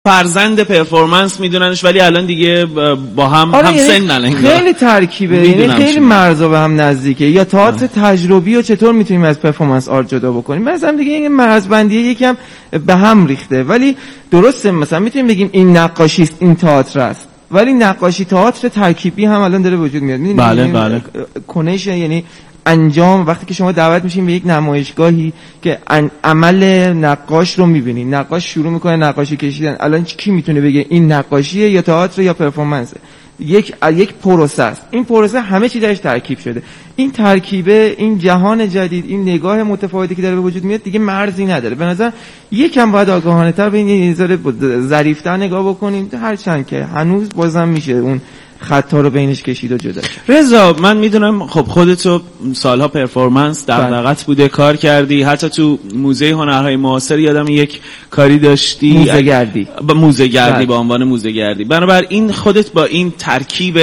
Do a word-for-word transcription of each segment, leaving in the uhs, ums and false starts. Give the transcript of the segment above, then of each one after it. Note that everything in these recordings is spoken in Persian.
فرزند پرفورمنس میدوننش ولی الان دیگه با هم آره هم یعنی سنن. خیلی ترکیبه، یعنی خیلی مرزا به هم نزدیکه. یا تئاتر تجربی و چطور میتونیم از پرفورمنس آرت جدا بکنیم. مثلا دیگه این مرزبندی یکم به هم ریخته، ولی درسته مثلا میتونیم بگیم این نقاشی است، این تئاتر است، ولی نقاشی تئاتر ترکیبی هم الان داره وجود میاد. بله بله. کنیشن یعنی انجام، وقتی که شما دعوت میشین به یک نمایشگاهی که عمل نقاش رو میبینین، نقاش شروع میکنه نقاشی کشیدن، الان کی میتونه بگه این نقاشیه یا تئاتر یا پرفورمنسه؟ یک یک پروسه است. این پروسه همه چی درش ترکیب شده. این ترکیبه، این جهان جدید، این نگاه متفاوتی که داره به وجود میاد دیگه مرزی نداره. به نظر یکم باید آگاهانه تر به این ذره ظریف‌تر نگاه بکنیم، هرچند که هنوز بازم میشه اون خطا رو بینش کشید و جدا. رضا من میدونم خب خودتو سالها پرفورمنس دغدغت بوده، کار کردی، حتی تو موزه هنرهای معاصر یادم یک کاری داشتی، موزه گردی با موزه گردی با عنوان موزه گردی. بنابراین خودت با این ترکیب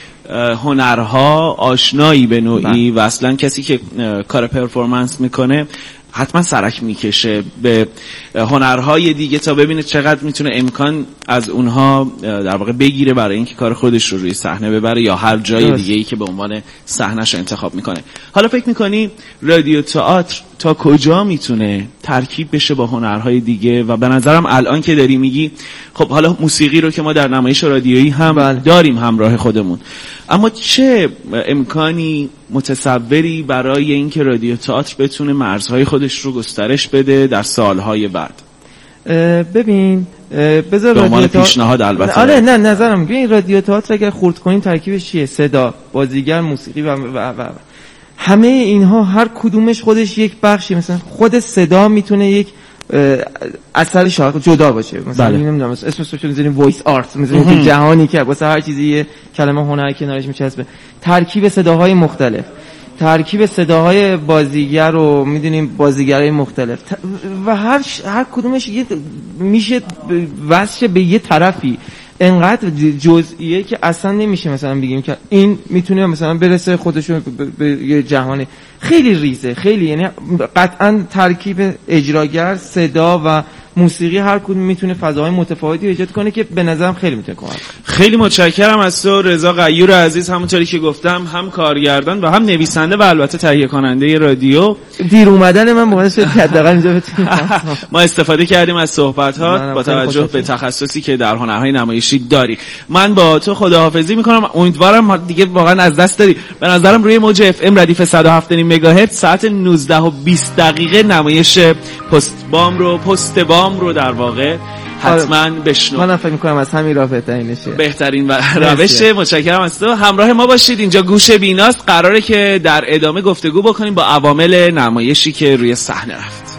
هنرها آشنایی به نوعی و اصلا کسی که کار پرفورمنس میکنه حتما سرک میکشه به هنرهای دیگه تا ببینه چقدر میتونه امکان از اونها در واقع بگیره برای اینکه کار خودش رو روی صحنه ببره یا هر جای دیگه ای که به عنوان صحنه‌اش انتخاب میکنه. حالا فکر میکنی رادیو تئاتر تا کجا میتونه ترکیب بشه با هنرهای دیگه؟ و به نظرم الان که داری میگی خب حالا موسیقی رو که ما در نمایش رادیویی هم بله. داریم همراه خودمون، اما چه امکانی متصوری برای اینکه رادیو تئاتر بتونه مرزهای خودش رو گسترش بده در سالهای بعد؟ ببین بذار رادیو پیشنهاد البته. آره نه نظرم ببین رادیو تئاتر اگر خرد کنیم ترکیبش چیه؟ صدا، بازیگر، موسیقی و و و, و. همه اینها هر کدومش خودش یک بخشی. مثلا خود صدا میتونه یک اثر شاخص جدا باشه. مثلا بله. نمیدونم اسمش رو میذاریم وایس آرت، مثلا تو جهانی که واسه هر چیزی یه کلمه هنر کنارش میچسبه. ترکیب صداهای مختلف، ترکیب صداهای بازیگر رو میدونیم، بازیگرای مختلف و هر هر کدومش یه میشه واسه به یه طرفی انقدر جزئیه که اصلا نمیشه مثلا بگیم که این میتونه مثلا برسه خودشو به یه جهان خیلی ریزه، خیلی یعنی قطعا ترکیب اجراگر، صدا و موسیقی هر کدوم میتونه فضاهای متفاوتی ایجاد کنه که به نظرم خیلی میتونه کمک. خیلی متشکرم از تو رضا غیور عزیز، همونطوری که گفتم هم کارگردان و هم نویسنده و البته تهیه کننده رادیو. دیر اومدن من باعث شد که حداقل اینجا بتونیم ما استفاده کردیم از صحبت‌ها با توجه به تخصصی که در هنرهای نمایشی داری. من با تو خداحافظی میکنم، امیدوارم دیگه واقعا از دست داری. به نظرم روی موج اف ام ردیف صد و هفت و نیم مگاهرتز ساعت نوزده و بیست دقیقه نمایش پست بام رو پست بام رو در واقع حتما بشنو. من فکر می‌کنم از همین راه بهترینشه، بهترین روشه. متشکرم از تو. همراه ما باشید. اینجا گوش بیناست. قراره که در ادامه گفتگو بکنیم با عوامل نمایشی که روی صحنه رفت.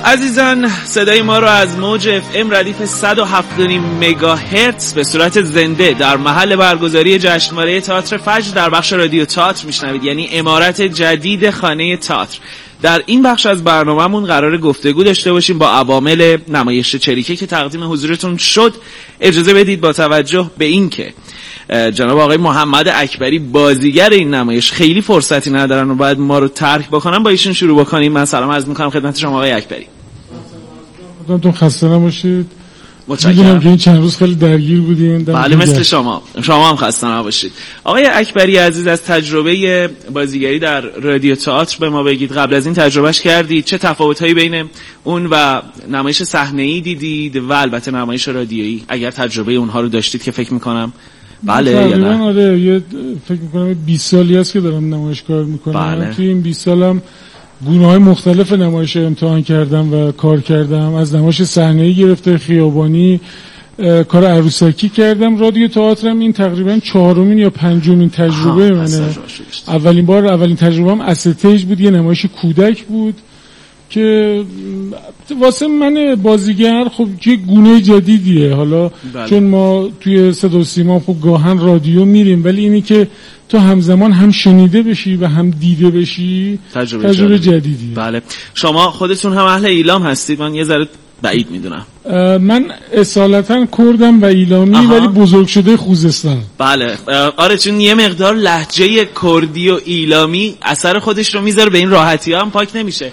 عزیزان، صدای ما رو از موج اف ام ردیف صد و هفت و نیم مگاهرتز به صورت زنده در محل برگزاری جشنواره تئاتر فجر در بخش رادیو تئاتر میشنوید، یعنی عمارت جدید خانه تئاتر. در این بخش از برنامه‌مون قرار گفتگو داشته باشیم با عوامل نمایش چریکه که تقدیم حضورتون شد. اجازه بدید با توجه به این که جناب آقای محمد اکبری بازیگر این نمایش خیلی فرصتی ندارن و باید ما رو ترک بکنن، با ایشون شروع بکنیم. من سلام عرض میکنم خدمت شما آقای اکبری. خودتون خسته نباشید. متشکرم که این چند روز خیلی درگیر بودین. بله مثل شما شما هم خسته نباشید. آقای اکبری عزیز، از تجربه بازیگری در رادیو تئاتر به ما بگید. قبل از این تجربهش کردید؟ چه تفاوت‌هایی بین اون و نمایش صحنه‌ای دیدید و البته نمایش رادیویی، اگر تجربه اونها رو داشتید که فکر می‌کنم بله یا نه؟ آره، یه فکر می‌کنم بیست سالی هست که دارم نمایش کار می‌کنم. بله. توی این بیست سالم گونه‌های مختلف نمایش امتحان کردم و کار کردم، از نمایش صحنه‌ای گرفته خیابانی، کار عروسکی کردم. رادیو تئاترم این تقریبا چهارمین یا پنجمین تجربه منه. اولین بار اولین تجربه‌ام استیج بود، یه نمایش کودک بود که واسه من بازیگر خب یه گونه جدیدیه. حالا بله. چون ما توی صدا و سیما خب گاهن رادیو میریم، ولی اینی که تو همزمان هم شنیده بشی و هم دیده بشی تجربه, تجربه جدیدیه. بله. شما خودتون هم اهل ایلام هستید؟ من یه ذره بعید میدونم. من اصالتا کردم و ایلامی آها. ولی بزرگ شده خوزستان. بله. آره، چون یه مقدار لهجه کردی و ایلامی اثر خودش رو میذاره، به این راحتی ها هم پاک نمیشه.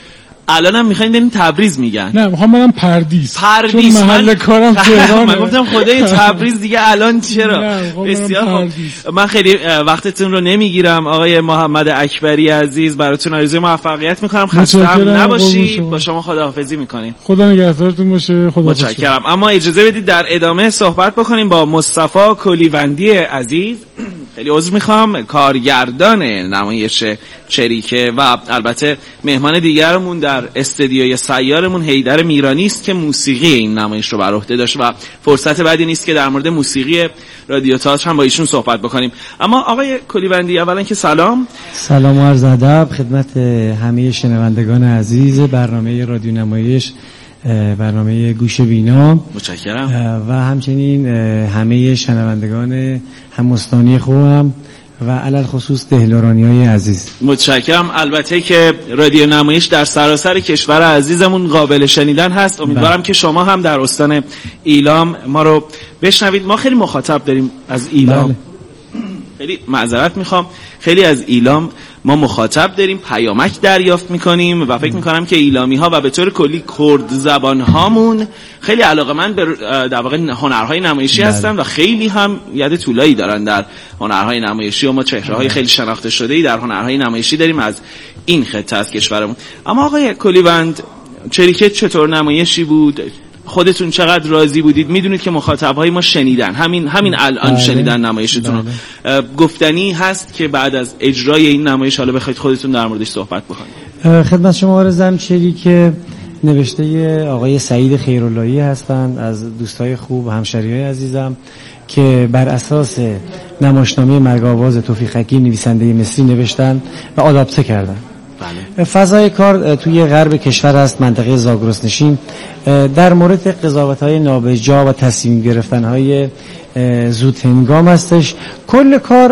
الان هم میخواین بریم تبریز میگن. نه، میخوام برم پردیس. پردیس چون محل من... کارم تهرانه. من گفتم خدای تبریز دیگه الان چرا؟ بسیار خوب. من خیلی وقتتون رو نمیگیرم آقای محمد اکبری عزیز، براتون آرزوی موفقیت میکنم. خسته هم نباشید. با شما خداحافظی میکنیم. خدا نگهدارتون باشه. خدا متشکرم. اما اجازه بدید در ادامه صحبت بکنیم با مصطفی کلیوندی عزیز. خیلی عذر میخوام، کارگردان نمایش چریکه و البته مهمان دیگرمون در استدیوی سیارمون حیدر میرانی است که موسیقی این نمایش رو بر عهده داشت و فرصت بعدی نیست که در مورد موسیقی رادیو تئاتر هم با ایشون صحبت بکنیم. اما آقای کلیوندی، اولا که سلام. سلام و عرض ادب خدمت همه شنوندگان عزیز برنامه رادیو نمایش، برنامه گوش بینا. متشکرم. و همچنین همه شنوندگان هم‌استانی خوبم و علل خصوص دهلورانی‌های عزیز. متشکرم. البته که رادیو نمایش در سراسر کشور عزیزمون قابل شنیدن هست. امیدوارم که شما هم در استان ایلام ما رو بشنوید. ما خیلی مخاطب داریم از ایلام. بله. خیلی معذرت میخوام، خیلی از ایلام ما مخاطب داریم، پیامک دریافت میکنیم و فکر میکنم که ایلامی ها و به طور کلی کرد زبان هامون خیلی علاقه‌مند به در واقع هنرهای نمایشی بله. هستن و خیلی هم ید طولایی دارن در هنرهای نمایشی و ما چهره‌های خیلی شناخته شده‌ای در هنرهای نمایشی داریم از این خطه از کشورمون. اما آقای کلیوند، چریکه چطور نمایشی بود؟ خودتون چقدر راضی بودید؟ میدونید که مخاطبهای ما شنیدن، همین همین الان بله. شنیدن نمایشتون رو. بله. گفتنی هست که بعد از اجرای این نمایش حالا بخواید خودتون در موردش صحبت بکنید. خدمت شما عرضم چریکه نوشته آقای سعید خیراللهی هستند، از دوستای خوب و همشریای عزیزم که بر اساس نمایشنامه مرگ آواز توفیق حکیم نویسنده مصری نوشتن و آداپته کردن. بله. فضای کار توی غرب کشور است، منطقه زاگرس نشین، در مورد قضاوت‌های نابجا و تصمیم گرفتن‌های زود هنگام هستش. کل کار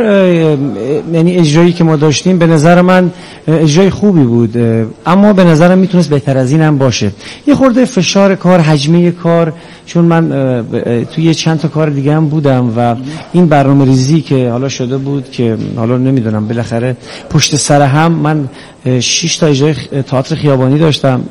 یعنی اجرایی که ما داشتیم به نظر من اجرای خوبی بود، اما به نظرم میتونست بهتر از این هم باشه. یه خورده فشار کار، حجمه کار، چون من توی چند تا کار دیگه هم بودم و این برنامه ریزی که حالا شده بود که حالا نمیدونم بالاخره پشت سر هم من شش تا اجرای تئاتر خیابانی داشتم.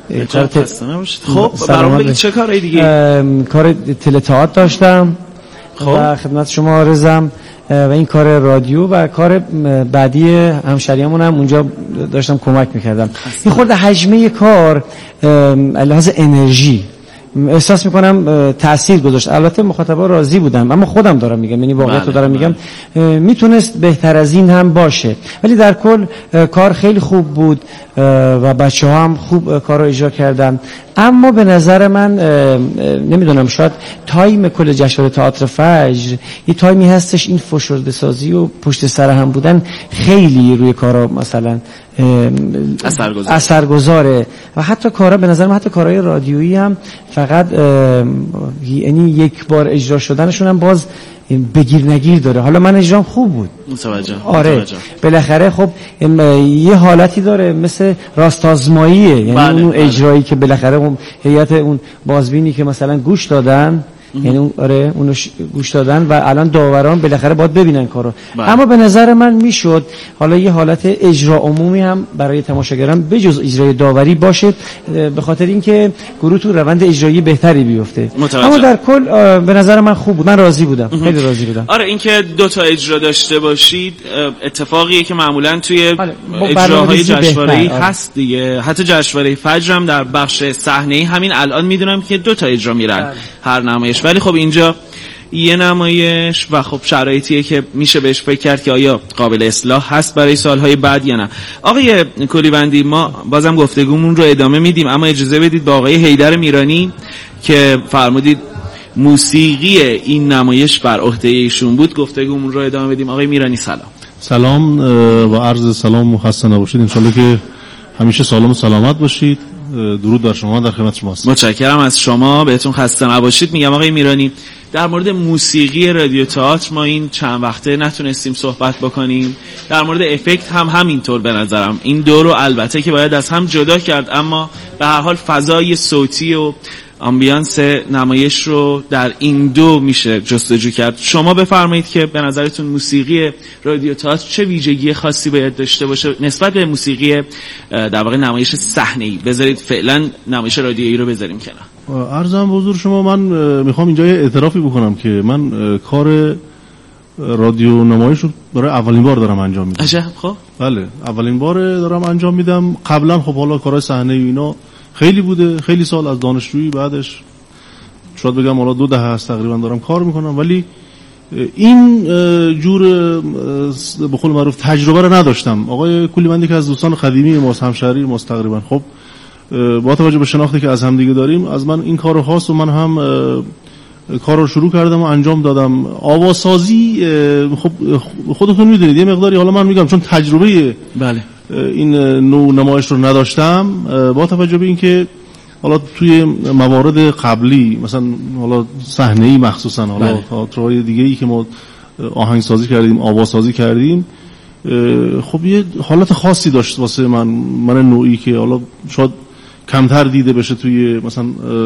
خب برنامه چه کارهای دیگه؟ کار تله تئاتر داشتم خب. و خدمت شما عرضم و این کار رادیو و کار بعدی همشریامون هم اونجا داشتم کمک میکردم. این خورده حجمه کار لحاظ انرژی احساس میکنم تأثیر گذاشت. البته مخاطبا راضی بودن، اما خودم دارم میگم، یعنی واقعیت رو دارم میگم، میتونست بهتر از این هم باشه، ولی در کل کار خیلی خوب بود و بچه ها هم خوب کار رو اجرا کردن. اما به نظر من نمیدونم، شاید تایم کل جشنواره تئاتر فجر یه تایمی هستش این فشرده سازی و پشت سر هم بودن خیلی روی کارا مثلا اثرگذار اثرگذاره و حتی کارا به نظر من حتی کارهای رادیویی هم فقط یعنی یک بار اجرا شدنشون هم باز بگیر نگیر داره. حالا من اجرام خوب بود متوجه آره متوجه. بالاخره خب یه حالتی داره مثل راستازماییه، یعنی بله، اون اجرایی بله. که بالاخره اون هیئت اون بازبینی که مثلا گوش دادن یعنی اون آره اونو گوش دادن و الان داوران بالاخره باید ببینن کارو بله. اما به نظر من میشد حالا یه حالت اجرا عمومی هم برای تماشاگران بجز اجرای داوری باشه، به خاطر اینکه گروه تو روند اجرایی بهتری بیفته. متوجه. اما در کل به نظر من خوب بود، من راضی بودم اه. خیلی راضی بودم. آره اینکه دو تا اجرا داشته باشید اتفاقیه که معمولا توی اجراهای جشنواره‌ای هست دیگه. حتی جشنواره فجر هم در بخش صحنه‌ای همین الان میدونم که دو تا اجرا میرن بله. هر نمایش، ولی خب اینجا یه نمایش و خب شرایطیه که میشه بهش فکر کرد که آیا قابل اصلاح هست برای سالهای بعد یا نه. آقای کولیبندی ما بازم گفتگومون رو ادامه میدیم، اما اجازه بدید با آقای حیدر میرانی که فرمودید موسیقی این نمایش بر عهده ایشون بود گفتگومون رو ادامه بدیم. آقای میرانی سلام. سلام و عرض سلام و خسته نباشید، انشالله که همیشه سالم و سلامت باشید. درود بر شما، در خدمت شما هستم. متشکرم از شما، بهتون خسته نباشید. میگم آقای میرانی در مورد موسیقی رادیو تئاتر ما این چند وقته نتونستیم صحبت بکنیم، در مورد افکت هم همینطور. به نظرم این دو رو البته که باید از هم جدا کرد، اما به هر حال فضای صوتی و آمبیانس نمایش رو در این دو میشه جستجو کرد. شما بفرمایید که به نظرتون موسیقی رادیو تئاتر چه ویژگی خاصی باید داشته باشه نسبت به موسیقی در واقع نمایش صحنه‌ای؟ بذارید فعلا نمایش رادیویی رو بذاریم کنار. عرضم حضور شما، من میخوام اینجا یه اعترافی بکنم که من کار رادیو نمایش رو برای اولین بار دارم انجام میدم. عجب. خب بله اولین بار دارم انجام میدم. قبلا خب حالا کارهای صحنه‌ای اینا خیلی بوده، خیلی سال از دانشجویی بعدش شاید بگم حالا دو دهه هست تقریبا دارم کار میکنم، ولی این جور به قول معروف تجربه رو نداشتم. آقای کولیبندی که از دوستان قدیمی ماست، همشهری ماست تقریبا، خب با توجه به شناختی که از هم دیگه داریم از من این کارو خواست و من هم کار رو شروع کردم و انجام دادم. آوازسازی خب خودتون میدونید یه مقداری، حالا من میگم چون تجربه بله این نوع نمایش رو نداشتم، با توجه به اینکه حالا توی موارد قبلی مثلا حالا صحنه‌ای مخصوصا حالا تئاترهای دیگه‌ای که ما آهنگسازی کردیم، آوازسازی کردیم، خب یه حالت خاصی داشت واسه من من نوعی که حالا شاید کمتر دیده بشه توی مثلا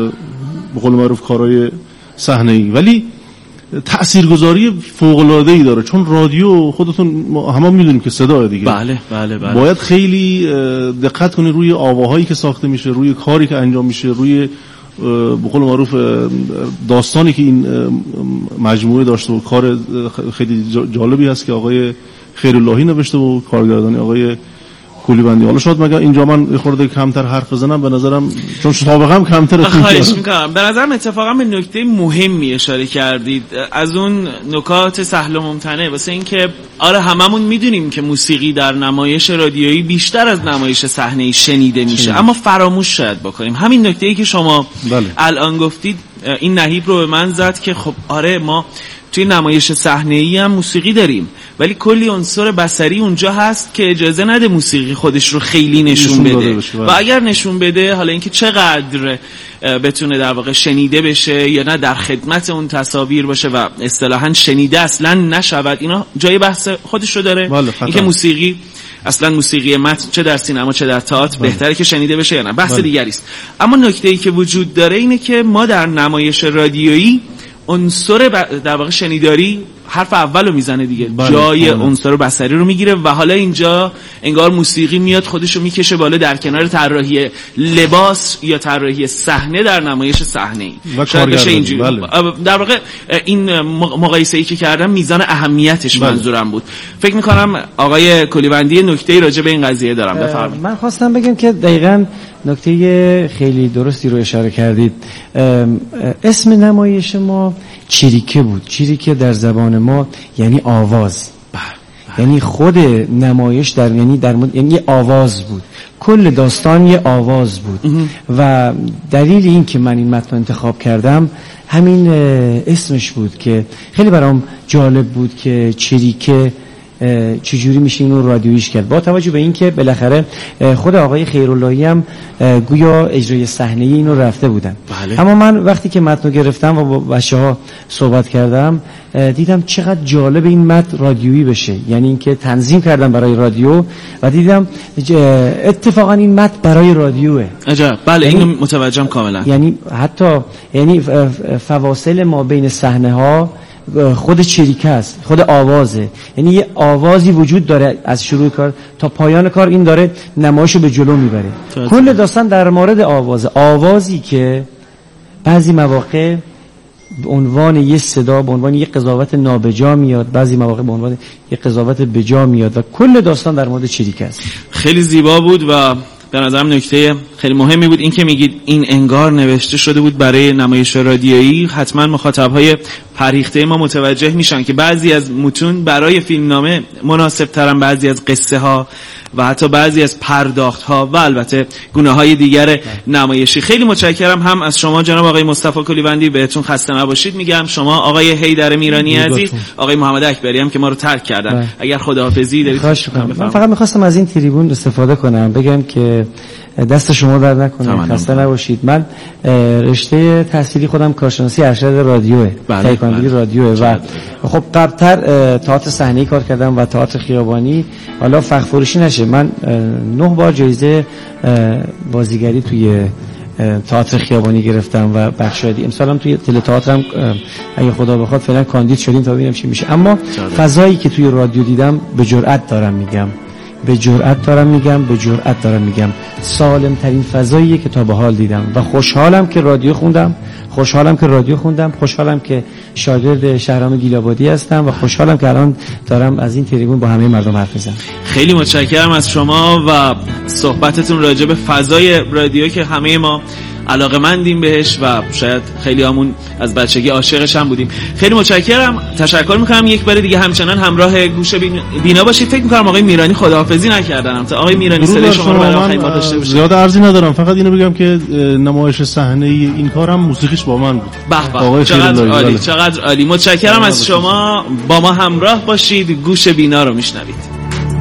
به قول معروف کارهای صحنه‌ای، ولی تاثیرگذاری فوق‌العاده‌ای داره. چون رادیو خودتون همه میدونیم که صدای دیگه بله بله بله باید خیلی دقت کنی روی آواهایی که ساخته میشه، روی کاری که انجام میشه، روی به قول معروف داستانی که این مجموعه داشته و کار خیلی جالبی هست که آقای خیراللهی نوشته و کارگردانی آقای کولیبندی. حالا شاید مگه اینجا من خورده کمتر حرف بزنم، به نظرم چون سابقه‌ام کمتره. خواهش می‌کنم. به نظرم اتفاقا به نکته مهمی اشاره کردید، از اون نکات سهل و ممتنع، واسه اینکه آره هممون میدونیم که موسیقی در نمایش رادیویی بیشتر از نمایش صحنه‌ای شنیده میشه، اما فراموش شاید بکنیم. همین نکته‌ای که شما بله. الان گفتید این نهیب رو به من زد که خب آره ما توی نمایش صحنه‌ای هم موسیقی داریم، ولی کلی عنصر بصری اونجا هست که اجازه نده موسیقی خودش رو خیلی نشون بده و اگر نشون بده حالا اینکه چقدر بتونه در واقع شنیده بشه یا نه در خدمت اون تصاویر باشه و اصطلاحاً شنیده اصلاً نشود، اینا جای بحث خودش رو داره. اینکه موسیقی اصلا موسیقی متن چه در سینما چه در تئاتر بهتره که شنیده بشه یا نه بحث دیگری است. اما نکته‌ای که وجود داره اینه که ما در نمایش رادیویی عنصر ب... در واقع شنیداری حرف اولو میزنه دیگه، بله. جای عنصر بصری رو میگیره و حالا اینجا انگار موسیقی میاد خودشو میکشه بالا در کنار طراحی لباس یا طراحی صحنه در نمایش صحنه‌ای. شاید بشه اینجوری. بله. در واقع این مقایسه‌ای که کردم میزان اهمیتش بله. منظورم بود. فکر میکنم آقای کولیبندی نکته‌ای راجع به این قضیه دارم. بفرمایید. من خواستم بگم که دقیقاً نکته خیلی درستی رو اشاره کردید. اسم نمایش ما چریکه بود. چریکه در زبان ما یعنی آواز، یعنی خود نمایش در یعنی در یعنی یه آواز بود، کل داستان یه آواز بود و دلیل این که من این متن انتخاب کردم همین اسمش بود که خیلی برام جالب بود که چریکه چجوری میشه اینو رادیویش کرد، با توجه به اینکه بالاخره خود آقای خیراللهی هم گویا اجرای صحنه‌ای اینو رفته بودن. بله. اما من وقتی که متن رو گرفتم و با بچه‌ها صحبت کردم دیدم چقدر جالب این متن رادیویی بشه، یعنی اینکه تنظیم کردم برای رادیو و دیدم اتفاقا این متن برای رادیوه. عجب. بله یعنی اینو متوجهم کاملا. یعنی حتی یعنی فواصل ما بین صحنه‌ها خود چریکه است، خود آوازه، یعنی یه آوازی وجود داره از شروع کار تا پایان کار، این داره نمایشو به جلو میبره. کل داستان در مورد آوازه، آوازی که بعضی مواقع به عنوان یه صدا، به عنوان یه قضاوت نابجا میاد، بعضی مواقع به عنوان یه قضاوت بجا میاد و کل داستان در مورد چریکه است. خیلی زیبا بود و به نظرم نکته خیلی مهمی بود این که میگید این انگار نوشته شده بود برای نمایش رادیویی. حتما مخاطبهای پریخته ما متوجه میشن که بعضی از متون برای فیلمنامه مناسب ترن، بعضی از قصه ها و حتی بعضی از پرداخت ها و البته گونه های دیگر نمایشی. خیلی متشکرم هم از شما جناب آقای مصطفی کلیوندی، بهتون خسته نباشید میگم. شما آقای حیدر میرانی عزیز، آقای محمد اکبری هم که ما رو ترک کردن، بله. اگر خداحافظی دارید. من فقط میخواستم از این تریبون استفاده کنم بگم که دست شما در نکنه، خسته نباشید. من رشته تحصیلی خودم کارشناسی ارشد رادیوه، تهیه‌کنندگی رادیوه و خب قبلتر تئاتر صحنه‌ای کار کردم و تئاتر خیابانی. حالا فخر فروشی نشه، من نه بار جایزه بازیگری توی تئاتر خیابانی گرفتم و بخشادی. امسالم توی تله تئاترم اگه خدا بخواد فعلا کاندید شدیم تا ببینیم چی میشه. اما فضایی که توی رادیو دیدم به جرئت دارم میگم به جرئت دارم میگم به جرئت دارم میگم سالم ترین فضاییه که تا به حال دیدم و خوشحالم که رادیو خوندم خوشحالم که رادیو خوندم خوشحالم که شاگرد شهرام گیلابادی هستم و خوشحالم که الان دارم از این تریبون با همه مردم حرف میزنم. خیلی متشکرم از شما و صحبتتون راجع به فضای رادیو که همه ما علاقه‌مندیم بهش و شاید خیلی همون از بچگی عاشقش هم بودیم. خیلی متشکرم، تشکر میکنم. یک بار دیگه همچنان همراه گوش بینا باشید. فکر میکنم آقای میرانی خداحافظی نکردن. تا آقای میرانی صدای شما رو برای آخرین بار داشته باشید. زیاد عرضی ندارم، فقط اینو بگم که نمایش صحنه‌ای این کارم موسیقیش با من بود. به به، چقدر عالی، چقدر عالی. متشکرم از شما. با ما همراه باشید، گوش بینا رو میشنوید.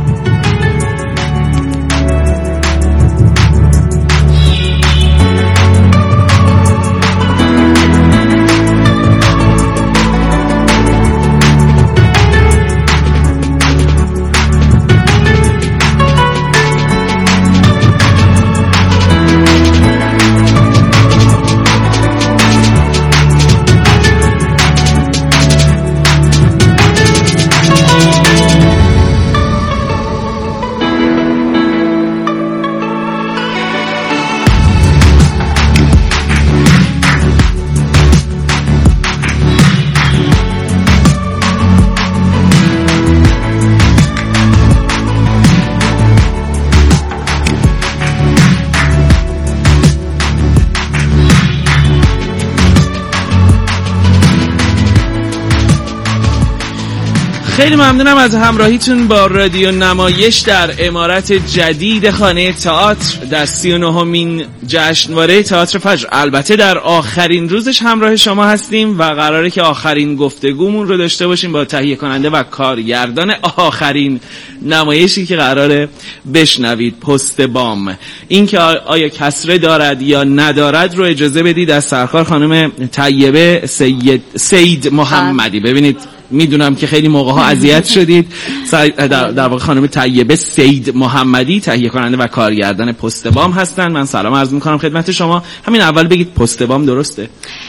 خیلی ممنونم از همراهیتون با رادیو نمایش در عمارت جدید خانه تئاتر در سی و نهمین جشنواره تئاتر فجر. البته در آخرین روزش همراه شما هستیم و قراره که آخرین گفتگومون رو داشته باشیم با تهیه کننده و کارگردان آخرین نمایشی که قراره بشنوید، پست بام. این که آیا کسره دارد یا ندارد رو اجازه بدید از سرکار خانم طیبه سید سید محمدی. ببینید میدونم که خیلی موقع ها اذیت شدید. در, در واقع خانم طیبه سید محمدی تهیه کننده و کارگردان پست بام هستن. من سلام عرض میکنم خدمت شما. همین اول بگید پست بام درسته؟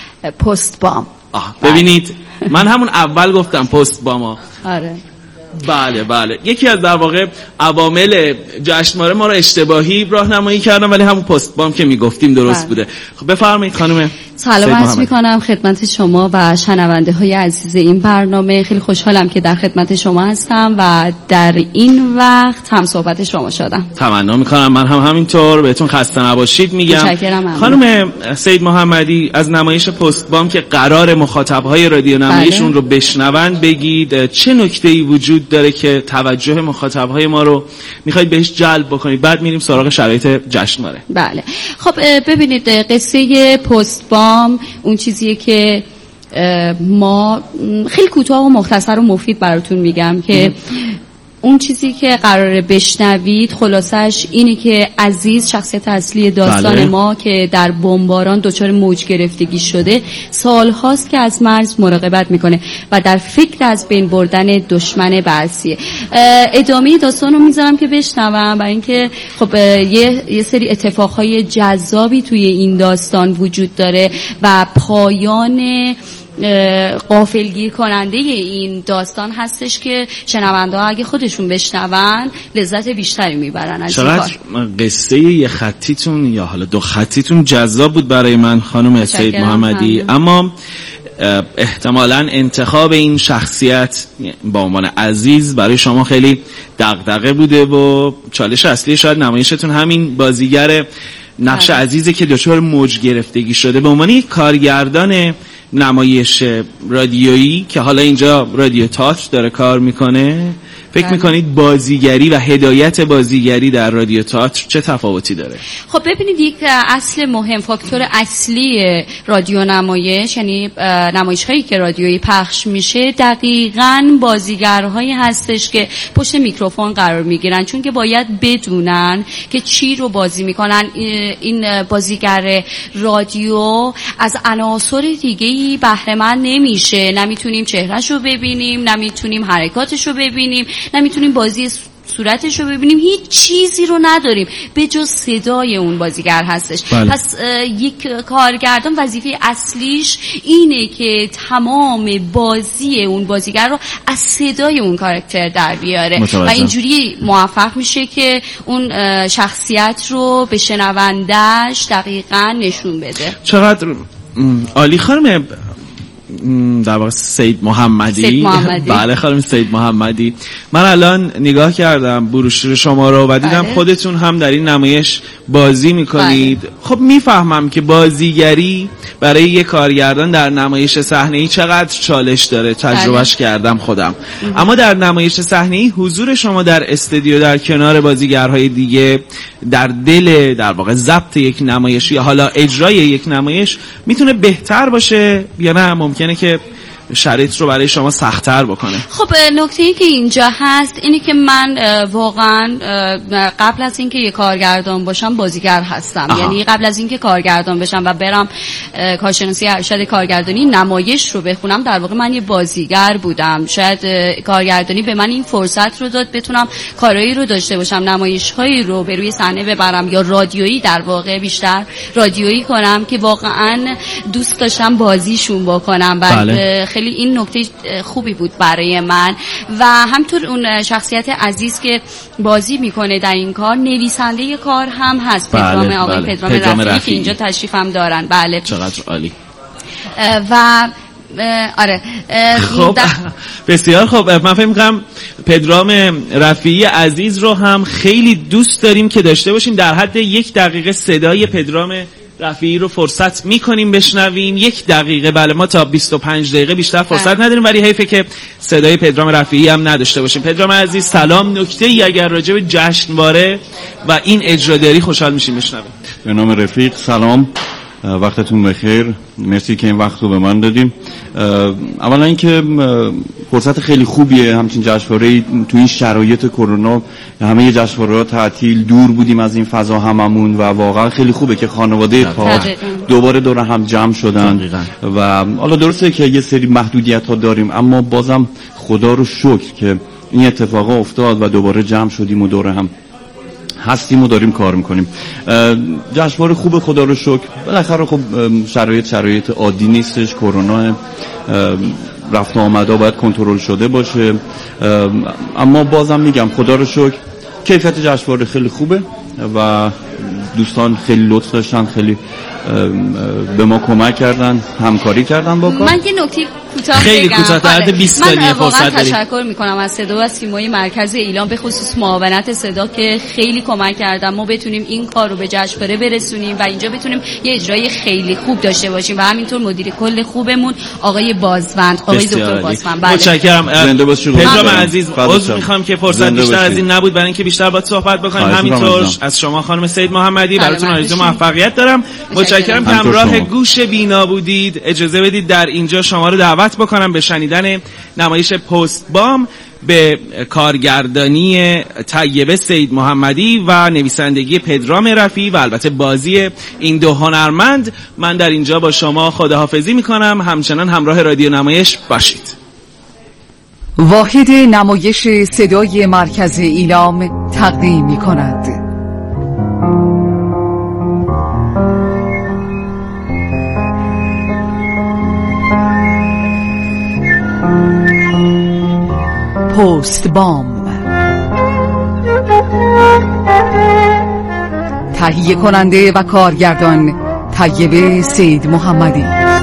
پست بام. آه ببینید من همون اول گفتم پست بام. آره بله بله، یکی از در واقع عوامل جشنواره ما رو اشتباهی راهنمایی کردم ولی همون پست بام که میگفتیم درست بله. بوده. خب بفرمایید خانم. سلام عرض میکنم خدمت شما و شنونده های عزیز این برنامه. خیلی خوشحالم که در خدمت شما هستم و در این وقت هم صحبت شما شدم. تمنا میکنم من هم همینطور. بهتون خسته نباشید میگم. خانم سید محمدی، از نمایش پست بام که قرار مخاطبهای رادیو نمایشون بله. رو بشنون بگید چه نکته‌ای وجود داره که توجه مخاطبهای ما رو میخواید بهش جلب بکنید، بعد میریم سراغ شرایط جشنواره. بله خب ببینید قصه پست بام اون چیزیه که ما خیلی کوتاه و مختصر و مفید براتون میگم که اون چیزی که قراره بشنوید خلاصش اینه که عزیز شخصیت اصلی داستان بله. ما که در بمباران دچار موج گرفتگی شده، سال هاست که از مرز مراقبت میکنه و در فکر از بین بردن دشمن بعثیه. ادامه داستان رو میذارم که بشنوم، برای اینکه خب یه یه سری اتفاقهای جذابی توی این داستان وجود داره و پایان غافلگیر کننده این داستان هستش که شنونده ها اگه خودشون بشنون لذت بیشتری میبرن از این کار. قصه یه خطیتون یا حالا دو خطیتون جذاب بود برای من خانم سید محمدی، اما احتمالاً انتخاب این شخصیت با عنوان عزیز برای شما خیلی دغدغه بوده و چالش اصلی شاید نمایشتون همین بازیگر نقش عزیزه که دچار موج گرفتگی شده. به عنوان یک کارگردان نمایش رادیویی که حالا اینجا رادیو تئاتر داره کار میکنه، فکر میکنید بازیگری و هدایت بازیگری در رادیو تئاتر چه تفاوتی داره؟ خب ببینید، یک اصل مهم، فاکتور اصلی رادیو نمایش، یعنی نمایش هایی که رادیویی پخش میشه، دقیقاً بازیگرهایی هستش که پشت میکروفون قرار میگیرن، چون که باید بدونن که چی رو بازی میکنن. این بازیگر رادیو از عناصر دیگه‌ای بهره مند نمیشه، نمیتونیم چهرهش رو ببینیم، نمیتونیم حرکاتش رو ببینیم، نمیتونیم بازی صورتش رو ببینیم، هیچ چیزی رو نداریم به جز صدای اون بازیگر هستش. بله. پس یک کارگردان وظیفه اصلیش اینه که تمام بازی اون بازیگر رو از صدای اون کاراکتر در بیاره متوجه. و اینجوری موفق میشه که اون شخصیت رو به شنوندهش دقیقاً نشون بده. چقدر عالی خانم در واقع سید محمدی. سید محمدی. بله خانم سید محمدی، من الان نگاه کردم بروشور شما رو و دیدم بله. خودتون هم در این نمایش بازی میکنید. بله. خب میفهمم که بازیگری برای یک کارگردان در نمایش صحنه‌ای چقدر چالش داره، تجربهش بله. کردم خودم. ام. اما در نمایش صحنه‌ای حضور شما در استودیو در کنار بازیگرهای دیگه در دل در واقع ضبط یک نمایش یا حالا اجرای یک نمایش میتونه بهتر باشه یا نه ممکنه که شرایط رو برای شما سخت‌تر بکنه؟ خب نکته‌ای که اینجا هست اینی که من واقعا قبل از اینکه یه کارگردان باشم بازیگر هستم. آها. یعنی قبل از اینکه کارگردان بشم و برم کارشناسی ارشد کارگردانی نمایش رو بخونم، در واقع من یه بازیگر بودم. شاید کارگردانی به من این فرصت رو داد بتونم کارایی رو داشته باشم، نمایش‌هایی رو به روی صحنه ببرم یا رادیویی، در واقع بیشتر رادیویی کنم که واقعا دوست داشتم بازیشون بکنم. بله. خیلی این نکته خوبی بود برای من و همطور اون شخصیت عزیز که بازی میکنه در این کار نویسنده کار هم هست. بله، پدرام آقای بله. پدرام, پدرام رفیعی که اینجا تشریف هم دارن. بله چقدر عالی. و آره خب بسیار خب، من فکر می‌کنم پدرام رفیعی عزیز رو هم خیلی دوست داریم که داشته باشیم. در حد یک دقیقه صدای پدرام رفیعی رو فرصت میکنیم بشنویم. یک دقیقه، بله ما تا بیست و پنج دقیقه بیشتر فرصت نداریم، ولی حیفه که صدای پدرام رفیعی هم نداشته باشیم. پدرام عزیز سلام، نکته ای اگر راجع به جشنواره و این اجراداری خوشحال میشیم بشنویم. به نام رفیق سلام، وقتتون بخیر، مرسی که این وقت رو به من دادیم. اولا اینکه فرصت خیلی خوبیه همچین جشنواره‌ای تو این شرایط کرونا، همه جشنواره‌ها تعطیل، دور بودیم از این فضا هممون و واقعا خیلی خوبه که خانواده کار دوباره دور هم جمع شدن و حالا درسته که یه سری محدودیت‌ها داریم، اما بازم خدا رو شکر که این اتفاقا افتاد و دوباره جمع شدیم و دور هم هستیم و داریم کار میکنیم. جشنواره خوبه خدا رو شکر. بالاخره خب شرایط شرایط عادی نیستش، کرونا رفت و آمده باید کنترل شده باشه، اما بازم میگم خدا رو شکر کیفیت جشنواره خیلی خوبه و دوستان خیلی لطف داشتن، خیلی به ما کمک کردن، همکاری کردن با کار. من یه نکته کوتاه خیلی کوتاه در حد بیست ثانیه فرصت داریم. من تشکر میکنم از صدا و سیمای مرکز ایلام، به خصوص معاونت صدا که خیلی کمک کردن ما بتونیم این کار رو به جشنواره برسونیم و اینجا بتونیم یه اجرای خیلی خوب داشته باشیم و همینطور مدیر کل خوبمون آقای بازوند، آقای دکتر بازوند. بله متشکرم. پدرام عزیز، عذر میخوام که فرصت بیشتر از این نبود برای اینکه بیشتر باهات صحبت بکنیم. همینطور از شما خانم سید محمدی براتون آرزوی موفقیت دارم. متشکرم. متشکرم که همراه گوش بینا بودید. اجازه بدید در اینجا شما رو دعوت بکنم به شنیدن نمایش پست بام به کارگردانی طیبه سید محمدی و نویسندگی پدرام رفیعی و البته بازی این دو هنرمند. من در اینجا با شما خداحافظی میکنم. همچنان همراه رادیو نمایش باشید. واحد نمایش صدای مرکز ایلام تقدیم میکند پست بام. تهیه کننده و کارگردان طیبه سید محمدی.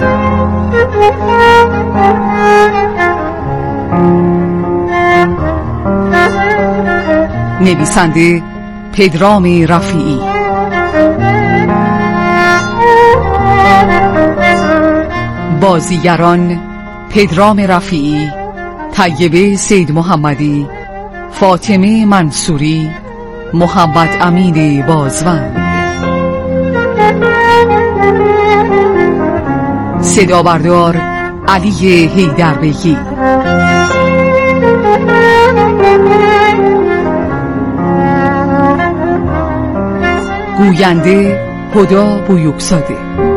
نویسنده پدرام رفیعی. بازیگران پدرام رفیعی، طیبه سید محمدی، فاطمه منصوری، محمد امین بازوند. صدا بردار علی حیدربیگی. گوینده هدا بویوکزاده.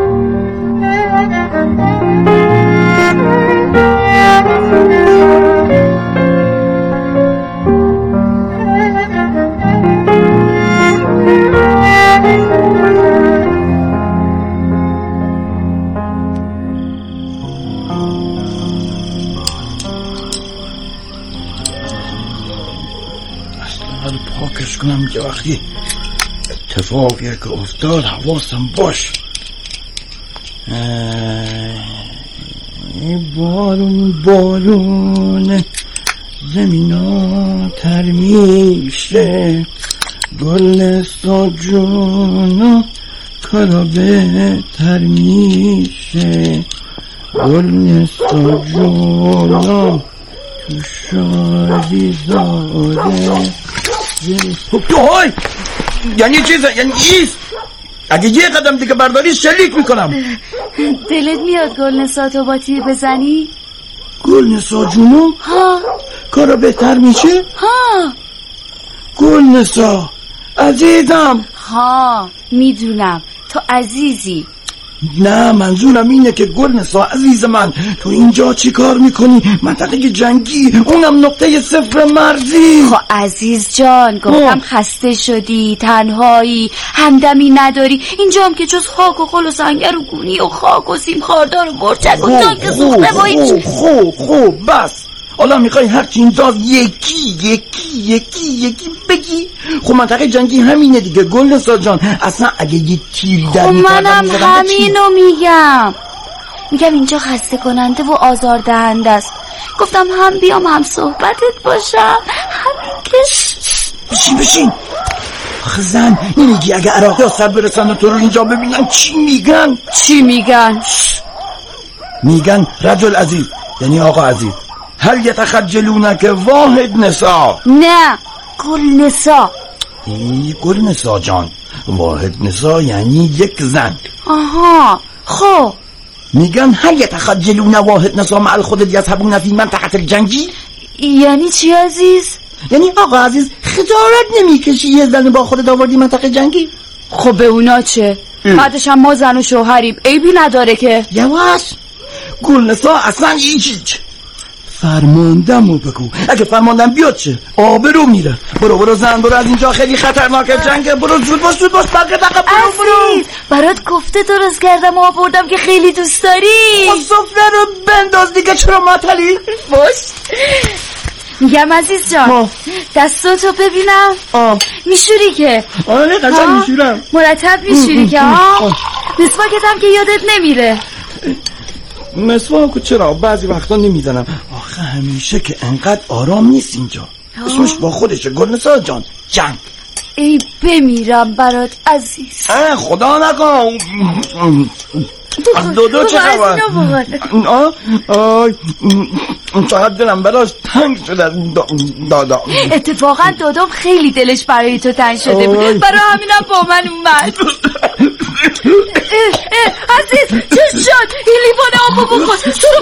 اصلا پاکش کنم که وقتی اتفاقی که افتاد حواسم باش. بارون بارون زمینا تر میشه، گل ساجونا کارا بهتر میشه، گل ساجونا تو شادی زاده. تو های یعنی چیزه؟ یعنی ایست اگه یه قدم دیگه برداری شلیک میکنم. دلت میاد گل نسا تو با تیر بزنی؟ گل نسا جونو؟ ها کارا بهتر میشه؟ ها گل نسا عزیزم. ها میدونم تو عزیزی. نه منظورم اینه که گل نسا عزیز من، تو اینجا چی کار میکنی؟ منطقه جنگی، اونم نقطه صفر مرزی. خب عزیز جان گفتم خسته شدی، تنهایی، همدمی نداری. اینجا هم که جز خاک و خل و سنگر و گونی و خاک و سیم خاردار و گرچک و تانک سوخته با هیچ. خوب خوب بس. حالا میخوای هرچی اینجا یکی یکی یکی یکی بگی؟ خب منطقه جنگی همینه دیگه گل نسا جان. اصلا اگه یه تیری در خب میکردم منم همینو میگم. میگم اینجا خسته کننده و آزار دهنده است. گفتم هم بیام هم صحبتت باشم. همین که بشین بشین. آخه زن نمیگی اگه عراقی ها سر برسن و تو رو اینجا ببینن چی میگن؟ چی میگن؟ میگن رجل عزیز، یعنی آقا عزیز. هل یتخجلونک واحد نسا؟ نه گل نسا. ای گل نسا جان، واحد نسا یعنی یک زن. آها خب میگن هل یتخجلون واحد نسا مع الخدد یذهبون فی منطقه الجنگی؟ یعنی چی عزیز؟ یعنی آقا عزیز خجالت نمیکشی یه زن با خودت آوردی منطقه جنگی؟ خب به اونا چه؟ بعدش هم ما زن و شوهریم، عیبی نداره که. یواش گل نسا اصلا هیچ. فرماندمو بگو، اگه فرماندم بیاد چه؟ آبرو میره. برو برو زن برو، از اینجا خیلی خطرناکه جنگه. برو زود باش زود باش برگرد عقب. برو برو. برات گفته درست کردم و آوردم که خیلی دوست داری. خب سفره رو بنداز دیگه، چرا معطلی؟ باش میگم عزیز جان دستاتو ببینم. آه میشوری که؟ آره قشنگ میشورم. مرتب میشوری که ها؟ مسواکت هم که یادت نمیره. مسواکو چرا بعضی وقتا نمیزنم. آخه همیشه که انقدر آرام نیست اینجا. اسمش با خودشه گل نسا جان، جنگ. ای بمیرم برات عزیز. خدا نکن. دودو چه خبر؟ آه آه چقدر دلم براش تنگ شده دادا. اتفاقا دادام خیلی دلش برای تو تنگ شده بود، برای همینم با من اومد. عزیز چه شد؟ این لیوان آبو بخور، تو رو